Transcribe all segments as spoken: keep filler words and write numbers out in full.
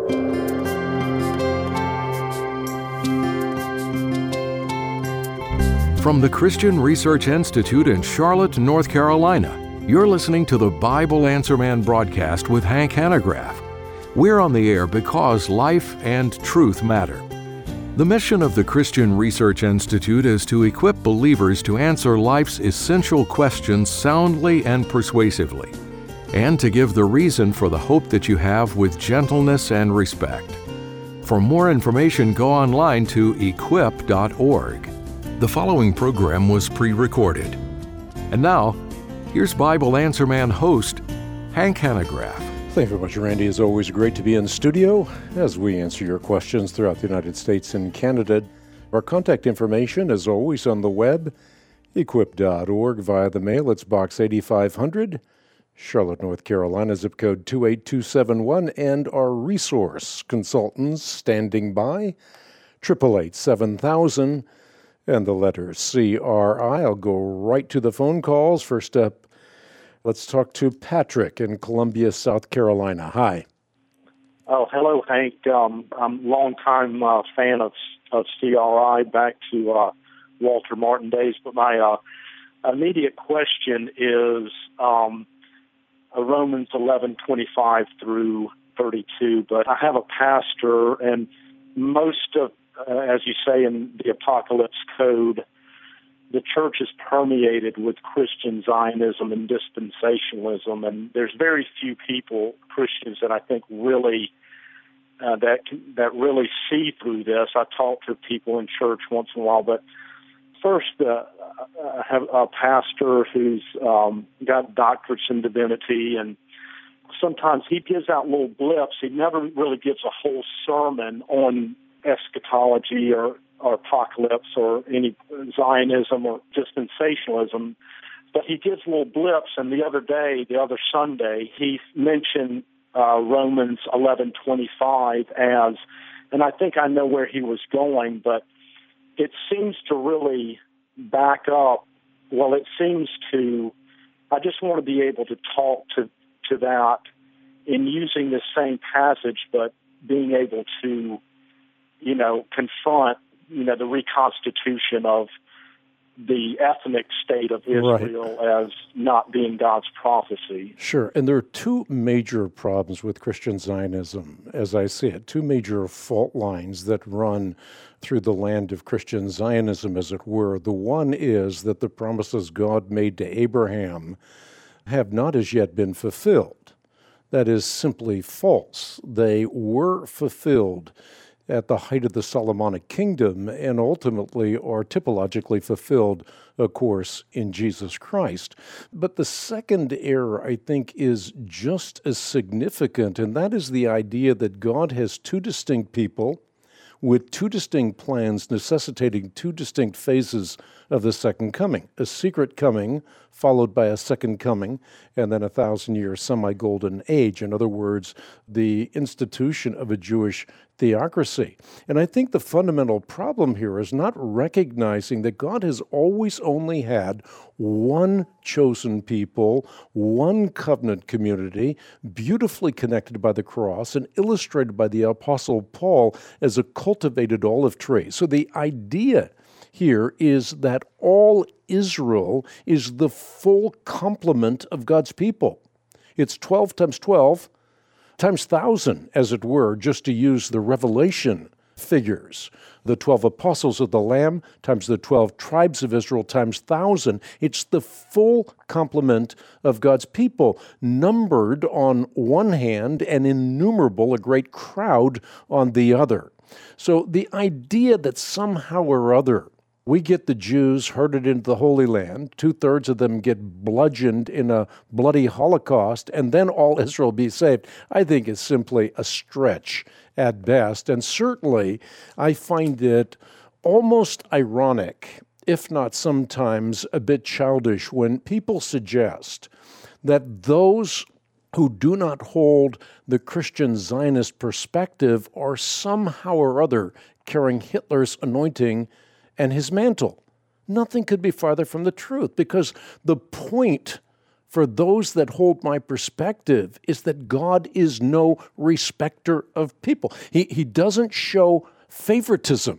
From the Christian Research Institute in Charlotte, North Carolina, you're listening to the Bible Answer Man broadcast with Hank Hanegraaff. We're on the air because life and truth matter. The mission of the Christian Research Institute is to equip believers to answer life's essential questions soundly and persuasively, and to give the reason for the hope that you have with gentleness and respect. For more information, go online to equip dot org. The following program was pre-recorded. And now, here's Bible Answer Man host, Hank Hanegraaff. Thank you very much, Randy. It's always great to be in studio as we answer your questions throughout the United States and Canada. Our contact information is always on the web, equip dot org. Via the mail, it's Box eighty-five hundred, Charlotte, North Carolina, zip code two eight two seven one. And our resource consultants standing by, eight eight eight, seven thousand. And the letter C R I. I'll go right to the phone calls. First up, let's talk to Patrick in Columbia, South Carolina. Hi. Oh, hello, Hank. Um, I'm a longtime uh, fan of of C R I, back to uh, Walter Martin days. But my uh, immediate question is um, Romans eleven twenty-five through thirty-two. But I have a pastor, and most of Uh, as you say in the Apocalypse Code, the church is permeated with Christian Zionism and dispensationalism, and there's very few people, Christians, that I think really uh, that that really see through this. I talk to people in church once in a while, but first, uh, I have a pastor who's um, got doctorates in divinity, and sometimes he gives out little blips. He never really gives a whole sermon on eschatology or, or apocalypse or any Zionism or dispensationalism, but he gives little blips. And the other day, the other Sunday, he mentioned uh, Romans eleven twenty-five as, and I think I know where he was going, but it seems to really back up. Well, it seems to. I just want to be able to talk to to that in using the same passage, but being able to, you know, confront, you know, the reconstitution of the ethnic state of Israel right. as not being God's prophecy. Sure. And there are two major problems with Christian Zionism, as I see it, two major fault lines that run through the land of Christian Zionism, as it were. The one is that the promises God made to Abraham have not as yet been fulfilled. That is simply false. They were fulfilled at the height of the Solomonic kingdom, and ultimately are typologically fulfilled, of course, in Jesus Christ. But the second error, I think, is just as significant, and that is the idea that God has two distinct people with two distinct plans necessitating two distinct phases of the second coming. A secret coming, followed by a second coming, and then a thousand-year semi-golden age. In other words, the institution of a Jewish theocracy. And I think the fundamental problem here is not recognizing that God has always only had one chosen people, one covenant community, beautifully connected by the cross and illustrated by the Apostle Paul as a cultivated olive tree. So the idea here is that all Israel is the full complement of God's people. It's twelve times twelve times one thousand, as it were, just to use the Revelation figures. The twelve apostles of the Lamb times the twelve tribes of Israel times one thousand. It's the full complement of God's people, numbered on one hand and innumerable, a great crowd on the other. So the idea that somehow or other we get the Jews herded into the Holy Land, two-thirds of them get bludgeoned in a bloody Holocaust, and then all Israel be saved, I think is simply a stretch at best. And certainly, I find it almost ironic, if not sometimes a bit childish, when people suggest that those who do not hold the Christian Zionist perspective are somehow or other carrying Hitler's anointing and his mantle. Nothing could be farther from the truth, because the point for those that hold my perspective is that God is no respecter of people. He, he doesn't show favoritism.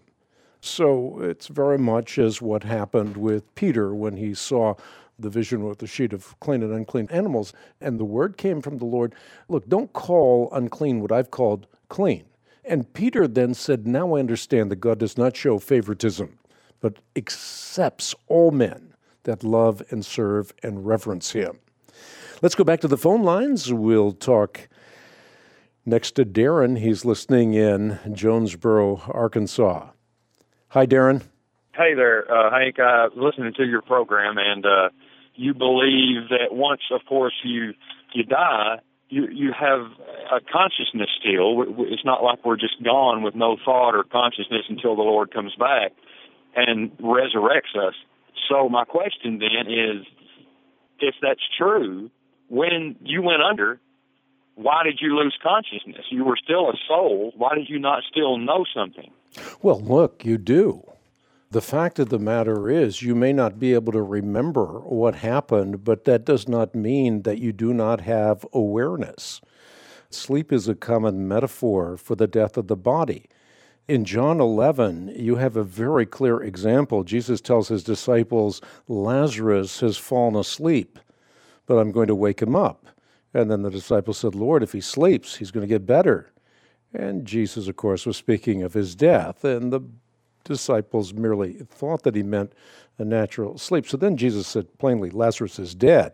So it's very much as what happened with Peter when he saw the vision with the sheet of clean and unclean animals. And the word came from the Lord, look, don't call unclean what I've called clean. And Peter then said, now I understand that God does not show favoritism, but accepts all men that love and serve and reverence him. Let's go back to the phone lines. We'll talk next to Darren. He's listening in Jonesboro, Arkansas. Hi, Darren. Hey there, uh, Hank. I was listening to your program, and uh, you believe that once, of course, you you die, you you have a consciousness still. It's not like we're just gone with no thought or consciousness until the Lord comes back and resurrects us. So my question then is, if that's true, when you went under, why did you lose consciousness? You were still a soul. Why did you not still know something? Well, look, you do. The fact of the matter is you may not be able to remember what happened, but that does not mean that you do not have awareness. Sleep is a common metaphor for the death of the body. In John eleven, you have a very clear example. Jesus tells his disciples, Lazarus has fallen asleep, but I'm going to wake him up. And then the disciples said, Lord, if he sleeps, he's going to get better. And Jesus, of course, was speaking of his death, and the disciples merely thought that he meant a natural sleep. So then Jesus said plainly, Lazarus is dead.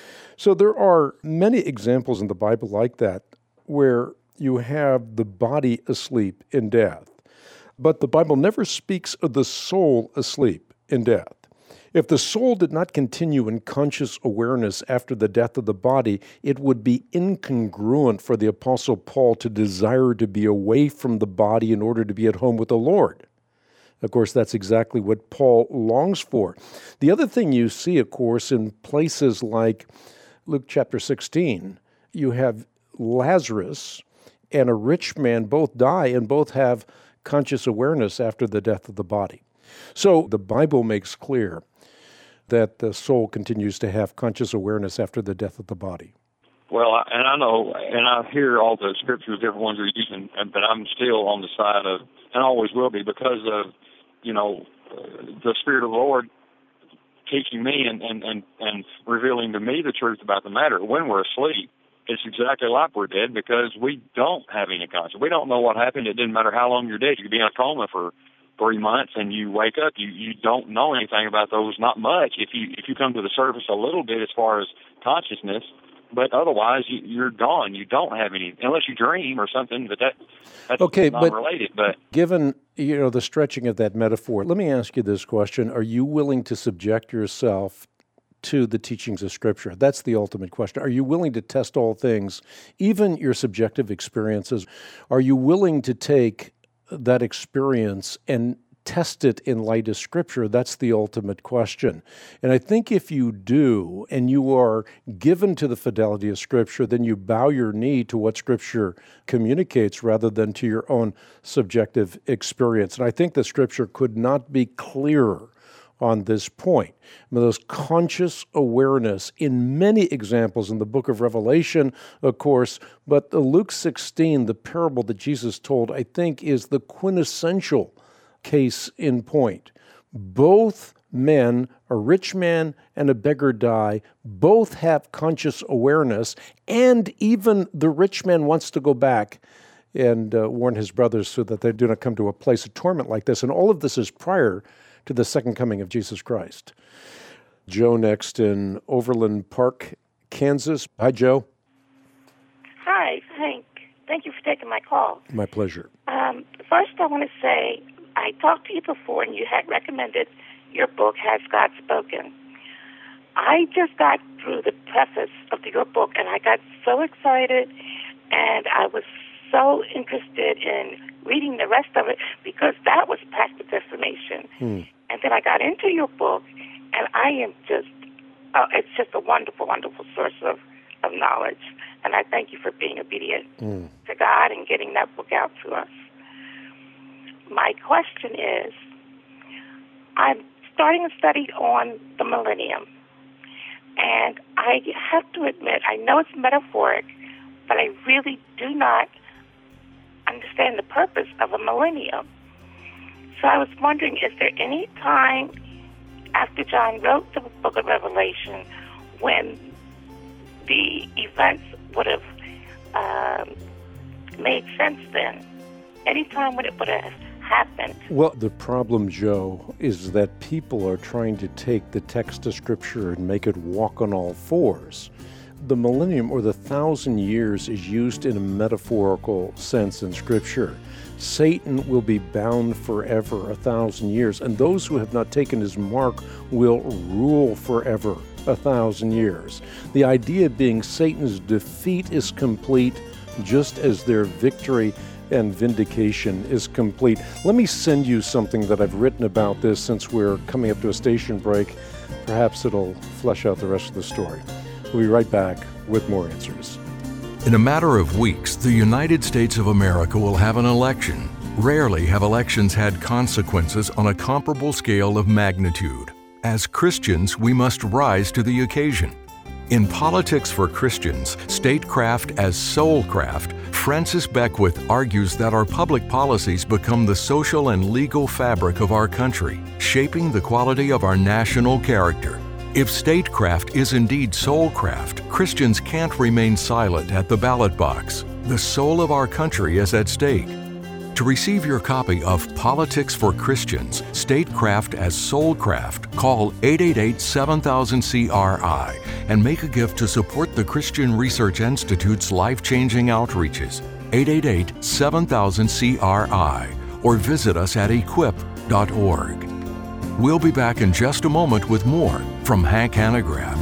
So there are many examples in the Bible like that where you have the body asleep in death. But the Bible never speaks of the soul asleep in death. If the soul did not continue in conscious awareness after the death of the body, it would be incongruent for the Apostle Paul to desire to be away from the body in order to be at home with the Lord. Of course, that's exactly what Paul longs for. The other thing you see, of course, in places like Luke chapter sixteen, you have Lazarus and a rich man both die and both have conscious awareness after the death of the body. So the Bible makes clear that the soul continues to have conscious awareness after the death of the body. Well, and I know, and I hear all the scriptures, different ones you're using, but I'm still on the side of, and always will be, because of, you know, the Spirit of the Lord teaching me and, and, and, and revealing to me the truth about the matter. When we're asleep, it's exactly like we're dead because we don't have any conscience. We don't know what happened. It didn't matter how long you're dead. You could be in a coma for three months and you wake up. You you don't know anything about those, not much. If you if you come to the surface a little bit as far as consciousness, but otherwise you, you're gone. You don't have any, unless you dream or something. But that that's okay, not related. But given you know the stretching of that metaphor, let me ask you this question: are you willing to subject yourself to the teachings of Scripture? That's the ultimate question. Are you willing to test all things, even your subjective experiences? Are you willing to take that experience and test it in light of Scripture? That's the ultimate question. And I think if you do, and you are given to the fidelity of Scripture, then you bow your knee to what Scripture communicates rather than to your own subjective experience. And I think the Scripture could not be clearer on this point. I mean, there's conscious awareness in many examples in the book of Revelation, of course, but the Luke sixteen, the parable that Jesus told, I think is the quintessential case in point. Both men, a rich man and a beggar, die. Both have conscious awareness, and even the rich man wants to go back and uh, warn his brothers so that they do not come to a place of torment like this. And all of this is prior to the second coming of Jesus Christ. Joe next in Overland Park, Kansas. Hi, Joe. Hi, Hank. Thank you for taking my call. My pleasure. Um, first, I want to say I talked to you before, and you had recommended your book, Has God Spoken? I just got through the preface of your book, and I got so excited, and I was so interested in reading the rest of it because that was packed with information. Hmm. And then I got into your book, and I am just, uh, it's just a wonderful, wonderful source of, of knowledge. And I thank you for being obedient hmm. to God and getting that book out to us. My question is, I'm starting a study on the millennium. And I have to admit, I know it's metaphoric, but I really do not understand the purpose of a millennium. So I was wondering, is there any time after John wrote the book of Revelation when the events would have um, made sense then? Any time when it would have happened? Well, the problem, Joe, is that people are trying to take the text of Scripture and make it walk on all fours. The millennium, or the thousand years, is used in a metaphorical sense in Scripture. Satan will be bound forever, a thousand years, and those who have not taken his mark will rule forever, a thousand years. The idea being Satan's defeat is complete, just as their victory and vindication is complete. Let me send you something that I've written about this since we're coming up to a station break. Perhaps it'll flesh out the rest of the story. We'll be right back with more answers. In a matter of weeks, the United States of America will have an election. Rarely have elections had consequences on a comparable scale of magnitude. As Christians, we must rise to the occasion. In Politics for Christians, Statecraft as Soulcraft, Francis Beckwith argues that our public policies become the social and legal fabric of our country, shaping the quality of our national character. If statecraft is indeed soulcraft, Christians can't remain silent at the ballot box. The soul of our country is at stake. To receive your copy of Politics for Christians, Statecraft as Soulcraft, call eight eight eight, seven thousand, C R I and make a gift to support the Christian Research Institute's life-changing outreaches. eight eight eight, seven thousand, C R I or visit us at equip dot org. We'll be back in just a moment with more from Hank Hanegraaff.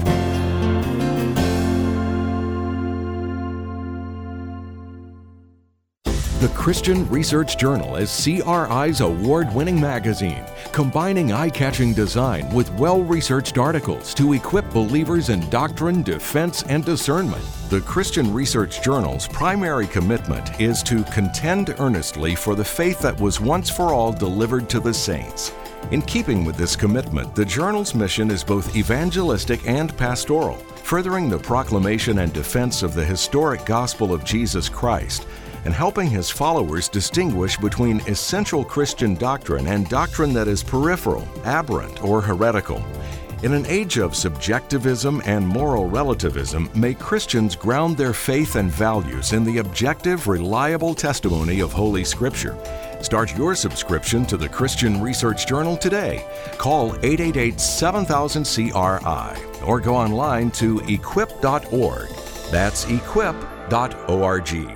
The Christian Research Journal is C R I's award-winning magazine, combining eye-catching design with well-researched articles to equip believers in doctrine, defense, and discernment. The Christian Research Journal's primary commitment is to contend earnestly for the faith that was once for all delivered to the saints. In keeping with this commitment, the journal's mission is both evangelistic and pastoral, furthering the proclamation and defense of the historic gospel of Jesus Christ, and helping his followers distinguish between essential Christian doctrine and doctrine that is peripheral, aberrant, or heretical. In an age of subjectivism and moral relativism, may Christians ground their faith and values in the objective, reliable testimony of Holy Scripture. Start your subscription to the Christian Research Journal today. Call eight eight eight, seven thousand, C R I or go online to equip dot org. That's equip dot org.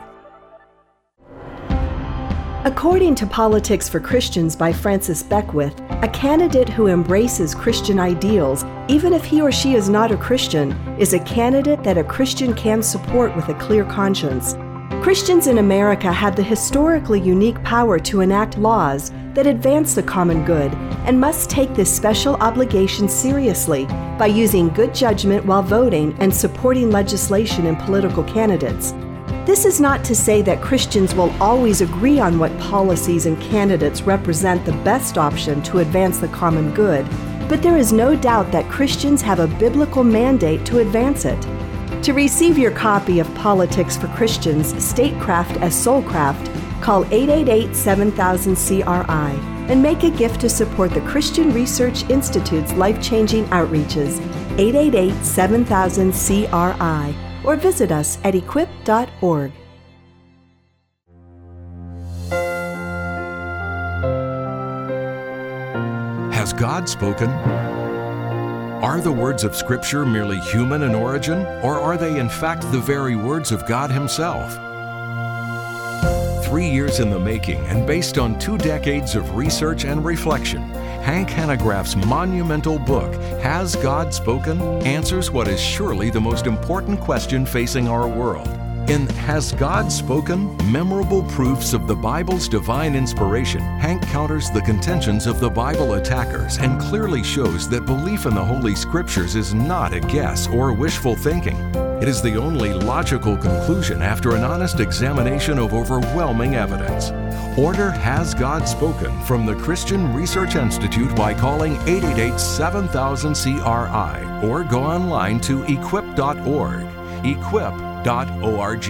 According to Politics for Christians by Francis Beckwith, a candidate who embraces Christian ideals, even if he or she is not a Christian, is a candidate that a Christian can support with a clear conscience. Christians in America have the historically unique power to enact laws that advance the common good and must take this special obligation seriously by using good judgment while voting and supporting legislation and political candidates. This is not to say that Christians will always agree on what policies and candidates represent the best option to advance the common good, but there is no doubt that Christians have a biblical mandate to advance it. To receive your copy of Politics for Christians, Statecraft as Soulcraft, call eight eight eight, seven thousand, C R I and make a gift to support the Christian Research Institute's life-changing outreaches, eight eight eight, seven thousand, C R I, or visit us at equip dot org. Has God spoken? Are the words of Scripture merely human in origin, or are they in fact the very words of God Himself? Three years in the making and based on two decades of research and reflection, Hank Hanegraaff's monumental book, Has God Spoken?, answers what is surely the most important question facing our world. In Has God Spoken? Memorable Proofs of the Bible's Divine Inspiration, Hank counters the contentions of the Bible attackers and clearly shows that belief in the Holy Scriptures is not a guess or wishful thinking. It is the only logical conclusion after an honest examination of overwhelming evidence. Order Has God Spoken from the Christian Research Institute by calling eight eight eight, seven thousand, C R I or go online to equip dot org. equip dot org.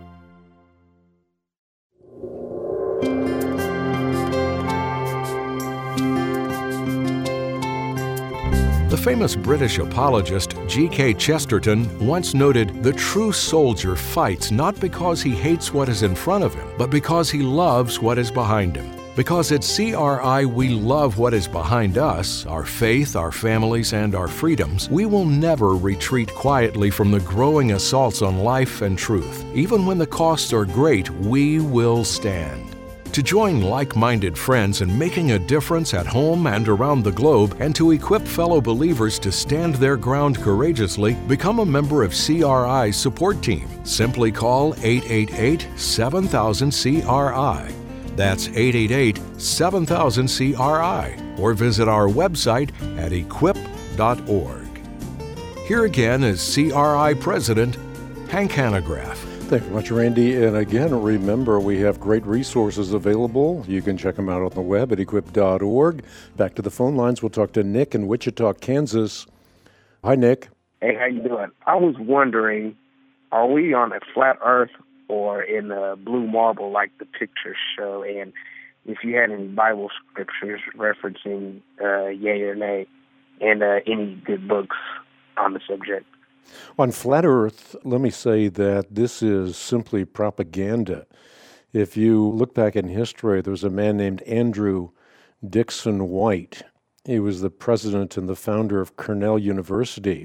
The famous British apologist G K Chesterton once noted, "The true soldier fights not because he hates what is in front of him, but because he loves what is behind him." Because at C R I we love what is behind us, our faith, our families, and our freedoms, we will never retreat quietly from the growing assaults on life and truth. Even when the costs are great, we will stand. To join like-minded friends in making a difference at home and around the globe, and to equip fellow believers to stand their ground courageously, become a member of C R I's support team. Simply call eight eight eight, seven thousand, C R I. That's eight eight eight, seven thousand, C R I, or visit our website at equip dot org. Here again is C R I President Hank Hanegraaff. Thank you much, Randy. And again, remember, we have great resources available. You can check them out on the web at equip dot org. Back to the phone lines. We'll talk to Nick in Wichita, Kansas. Hi, Nick. Hey, how you doing? I was wondering, are we on a flat earth or in a blue marble like the pictures show? And if you had any Bible scriptures referencing uh, yay or nay, and uh, any good books on the subject. On flat earth, let me say that this is simply propaganda. If you look back in history, there was a man named Andrew Dixon White. He was the president and the founder of Cornell University.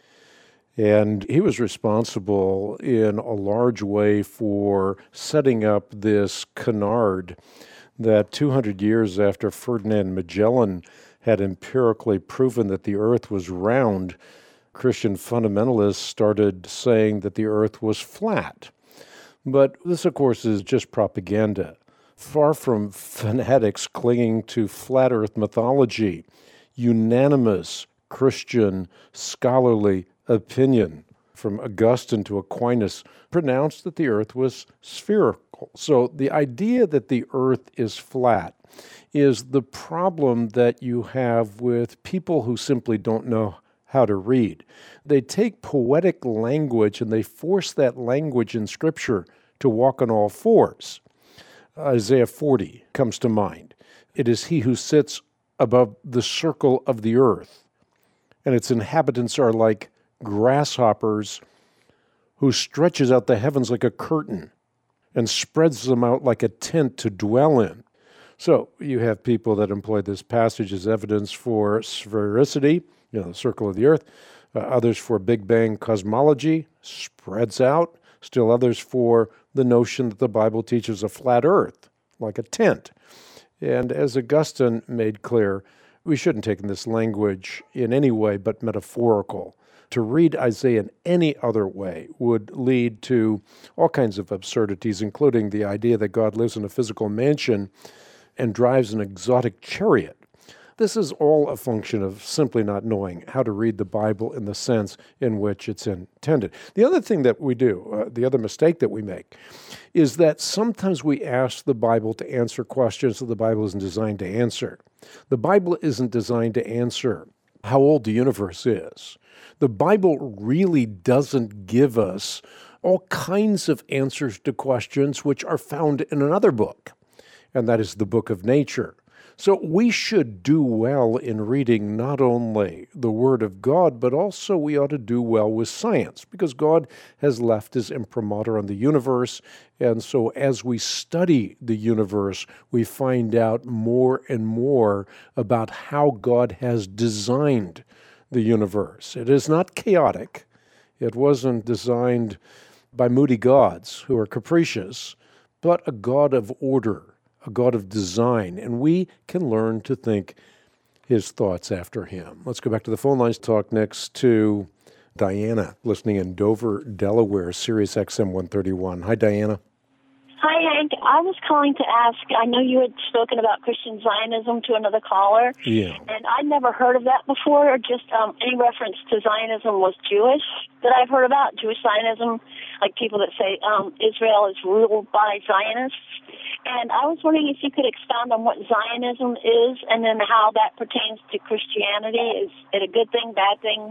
And he was responsible in a large way for setting up this canard that two hundred years after Ferdinand Magellan had empirically proven that the earth was round, Christian fundamentalists started saying that the earth was flat. But this, of course, is just propaganda. Far from fanatics clinging to flat earth mythology, unanimous Christian scholarly opinion from Augustine to Aquinas pronounced that the earth was spherical. So the idea that the earth is flat is the problem that you have with people who simply don't know how to read. They take poetic language and they force that language in Scripture to walk on all fours. Isaiah forty comes to mind. It is he who sits above the circle of the earth, and its inhabitants are like grasshoppers, who stretches out the heavens like a curtain and spreads them out like a tent to dwell in. So you have people that employ this passage as evidence for sphericity, you know, the circle of the earth, uh, others for Big Bang cosmology, spreads out, still others for the notion that the Bible teaches a flat earth, like a tent. And as Augustine made clear, we shouldn't take this language in any way but metaphorical. To read Isaiah in any other way would lead to all kinds of absurdities, including the idea that God lives in a physical mansion and drives an exotic chariot. This is all a function of simply not knowing how to read the Bible in the sense in which it's intended. The other thing that we do, uh, the other mistake that we make, is that sometimes we ask the Bible to answer questions that the Bible isn't designed to answer. The Bible isn't designed to answer how old the universe is. The Bible really doesn't give us all kinds of answers to questions which are found in another book, and that is the book of nature. So we should do well in reading not only the Word of God, but also we ought to do well with science, because God has left his imprimatur on the universe, and so as we study the universe, we find out more and more about how God has designed the universe. It is not chaotic. It wasn't designed by moody gods who are capricious, but a God of order, a God of design, and we can learn to think his thoughts after him. Let's go back to the phone lines, talk next to Diana, listening in Dover, Delaware, Sirius X M one thirty-one. Hi, Diana. Hi, Hank. I was calling to ask, I know you had spoken about Christian Zionism to another caller, yeah. and I'd never heard of that before, or just um, any reference to Zionism was Jewish that I've heard about, Jewish Zionism, like people that say um, Israel is ruled by Zionists. And I was wondering if you could expound on what Zionism is and then how that pertains to Christianity. Is it a good thing, bad thing?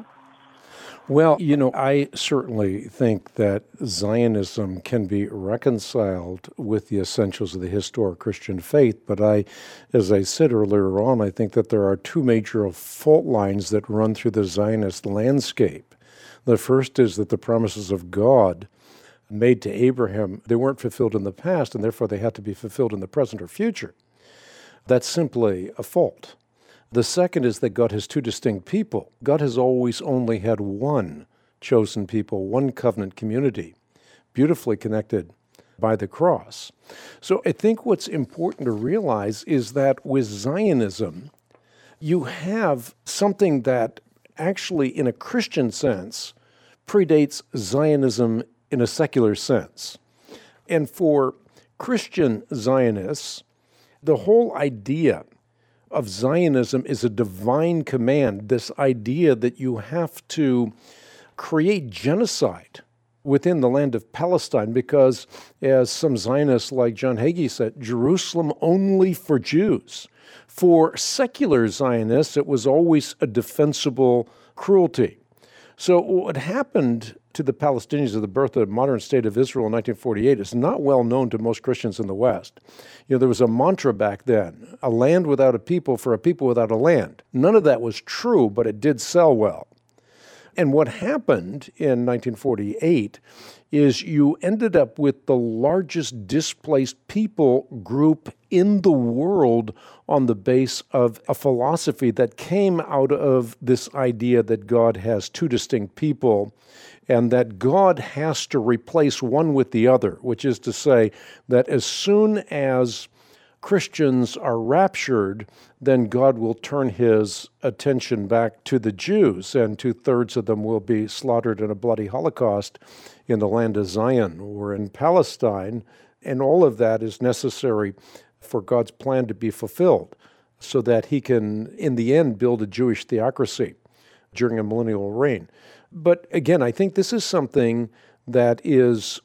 Well, you know, I certainly think that Zionism can be reconciled with the essentials of the historic Christian faith, but I, as I said earlier on, I think that there are two major fault lines that run through the Zionist landscape. The first is that the promises of God made to Abraham, they weren't fulfilled in the past, and therefore they had to be fulfilled in the present or future. That's simply a fault. The second is that God has two distinct people. God has always only had one chosen people, one covenant community, beautifully connected by the cross. So I think what's important to realize is that with Zionism, you have something that actually, in a Christian sense, predates Zionism in a secular sense. And for Christian Zionists, the whole idea of Zionism is a divine command, this idea that you have to create genocide within the land of Palestine because, as some Zionists like John Hagee said, Jerusalem only for Jews. For secular Zionists, it was always a defensible cruelty. So what happened to the Palestinians at the birth of the modern state of Israel in nineteen forty-eight is not well known to most Christians in the West. You know, there was a mantra back then, a land without a people for a people without a land. None of that was true, but it did sell well. And what happened in nineteen forty-eight is you ended up with the largest displaced people group in the world on the base of a philosophy that came out of this idea that God has two distinct people and that God has to replace one with the other, which is to say that as soon as Christians are raptured, then God will turn his attention back to the Jews, and two-thirds of them will be slaughtered in a bloody Holocaust in the land of Zion or in Palestine, and all of that is necessary for God's plan to be fulfilled so that he can, in the end, build a Jewish theocracy during a millennial reign. But again, I think this is something that is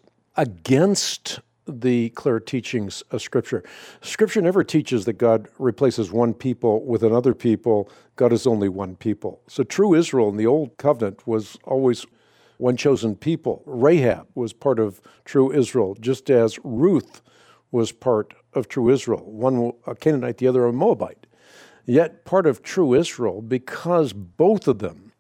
against the clear teachings of Scripture. Scripture never teaches that God replaces one people with another people. God is only one people. So true Israel in the Old Covenant was always one chosen people. Rahab was part of true Israel, just as Ruth was part of true Israel, one a Canaanite, the other a Moabite. Yet part of true Israel, because both of them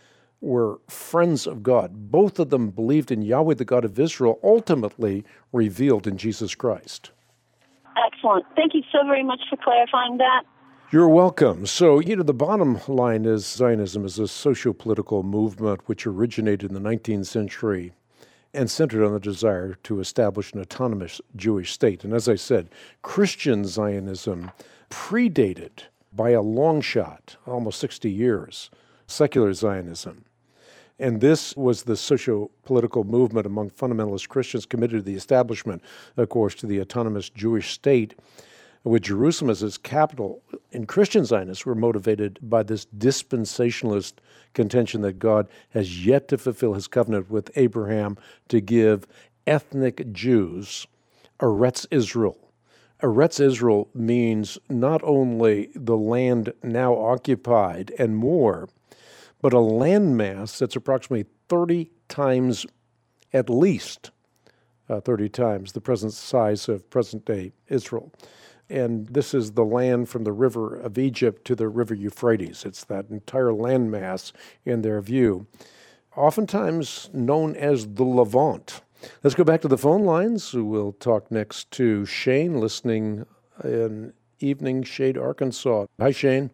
were friends of God. Both of them believed in Yahweh, the God of Israel, ultimately revealed in Jesus Christ. Excellent. Thank you so very much for clarifying that. You're welcome. So, you know, the bottom line is Zionism is a socio-political movement which originated in the nineteenth century and centered on the desire to establish an autonomous Jewish state. And as I said, Christian Zionism predated by a long shot, almost sixty years, secular Zionism. And this was the socio-political movement among fundamentalist Christians committed to the establishment, of course, to the autonomous Jewish state, with Jerusalem as its capital. And Christian Zionists were motivated by this dispensationalist contention that God has yet to fulfill his covenant with Abraham to give ethnic Jews Eretz Israel. Eretz Israel means not only the land now occupied and more, but a landmass that's approximately thirty times, at least uh, thirty times, the present size of present-day Israel. And this is the land from the river of Egypt to the river Euphrates. It's that entire landmass in their view, oftentimes known as the Levant. Let's go back to the phone lines. We'll talk next to Shane, listening in Evening Shade, Arkansas. Hi, Shane.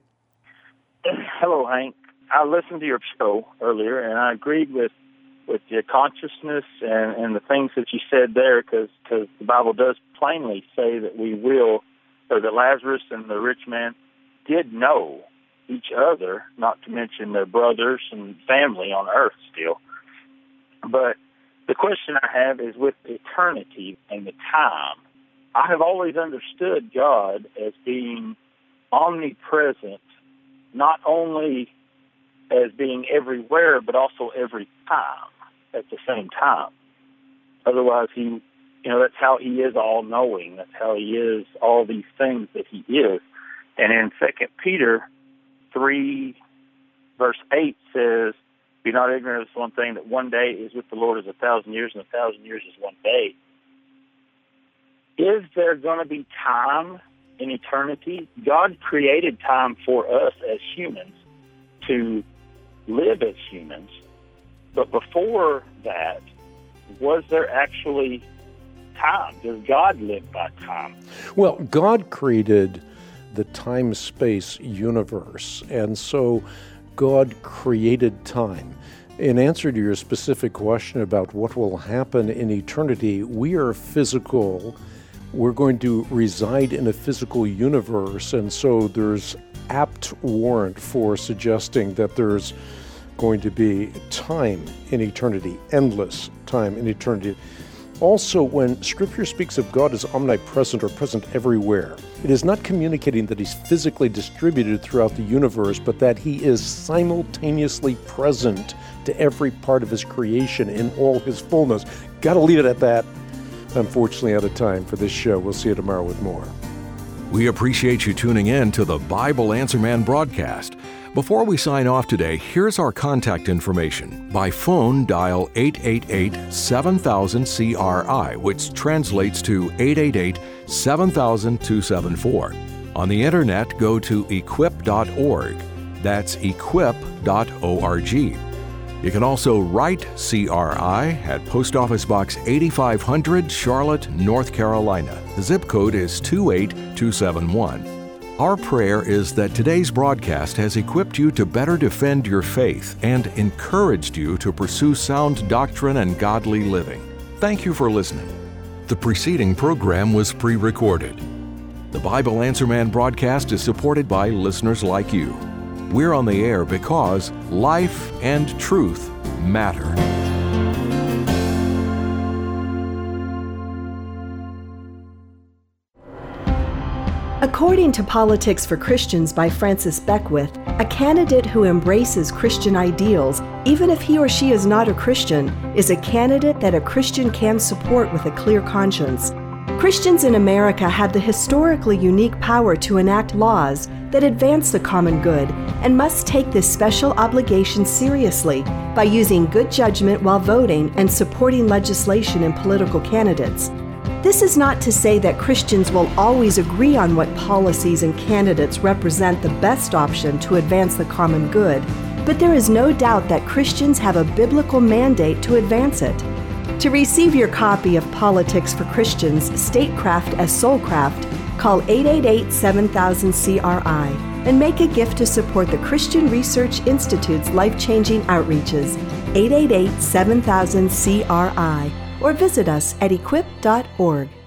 Hello, Hank. I listened to your show earlier, and I agreed with, with your consciousness and, and the things that you said there, because the Bible does plainly say that we will, or that Lazarus and the rich man did know each other, not to mention their brothers and family on earth still. But the question I have is with eternity and the time. I have always understood God as being omnipresent, not only as being everywhere, but also every time at the same time. Otherwise, he you know, that's how he is all-knowing. That's how he is all these things that he is. And in Second Peter three, verse eight says, be not ignorant of this one thing, that one day is with the Lord as a thousand years, and a thousand years is one day. Is there going to be time in eternity? God created time for us as humans to live as humans. But before that, was there actually time? Does God live by time? Well, God created the time-space universe, and so God created time. In answer to your specific question about what will happen in eternity, we are physical. We're going to reside in a physical universe, and so there's apt warrant for suggesting that there's going to be time in eternity, endless time in eternity. Also, when Scripture speaks of God as omnipresent or present everywhere, it is not communicating that he's physically distributed throughout the universe, but that he is simultaneously present to every part of his creation in all his fullness. Got to leave it at that. Unfortunately, out of time for this show. We'll see you tomorrow with more. We appreciate you tuning in to the Bible Answer Man broadcast. Before we sign off today, here's our contact information. By phone, dial eight eight eight, seven thousand, C R I, which translates to eight eight eight, seven thousand, two seven four. On the internet, go to equip dot org. That's equip dot org. You can also write C R I at Post Office Box eighty-five hundred, Charlotte, North Carolina. The zip code is two eight two seven one. Our prayer is that today's broadcast has equipped you to better defend your faith and encouraged you to pursue sound doctrine and godly living. Thank you for listening. The preceding program was pre-recorded. The Bible Answer Man broadcast is supported by listeners like you. We're on the air because life and truth matter. According to Politics for Christians by Francis Beckwith, a candidate who embraces Christian ideals, even if he or she is not a Christian, is a candidate that a Christian can support with a clear conscience. Christians in America have the historically unique power to enact laws that advance the common good and must take this special obligation seriously by using good judgment while voting and supporting legislation and political candidates. This is not to say that Christians will always agree on what policies and candidates represent the best option to advance the common good, but there is no doubt that Christians have a biblical mandate to advance it. To receive your copy of Politics for Christians, Statecraft as Soulcraft, call eight eight eight, seven thousand, C R I and make a gift to support the Christian Research Institute's life-changing outreaches, eight eight eight, seven thousand, C R I, or visit us at equip dot org.